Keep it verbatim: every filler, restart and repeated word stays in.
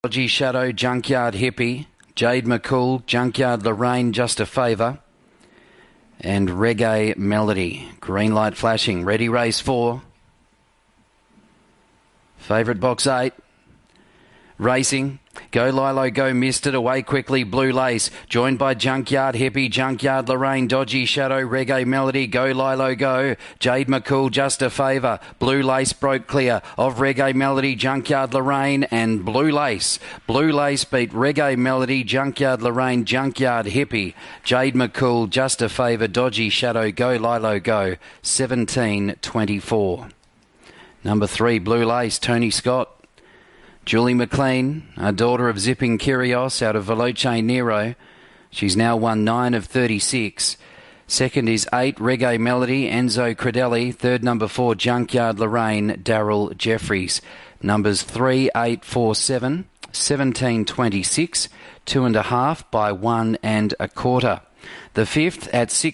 Dodgy Shadow, Junkyard Hippie, Jade McCool, Junkyard Lorraine, Just a Favour, and Reggae Melody. Green light flashing. Ready, race four. Favourite box eight. Racing. Go Lilo, go Missed It, away quickly, Blue Lace, joined by Junkyard Hippie, Junkyard Lorraine, Dodgy Shadow, Reggae Melody, Go Lilo, go, Jade McCool, Just a Favour, Blue Lace broke clear of Reggae Melody, Junkyard Lorraine and Blue Lace. Blue Lace beat Reggae Melody, Junkyard Lorraine, Junkyard Hippie, Jade McCool, Just a Favour, Dodgy Shadow, Go Lilo, go, seventeen twenty-four. Number three, Blue Lace, Tony Scott. Julie McLean, a daughter of Zipping Kyrgios out of Veloce Nero. She's now won nine of thirty-six. Second is eight, Reggae Melody, Enzo Credelli. Third, number four, Junkyard Lorraine, Daryl Jeffries. Numbers three, eight, four, seven, seventeen, twenty-six, two and a half by one and a quarter. The fifth at six.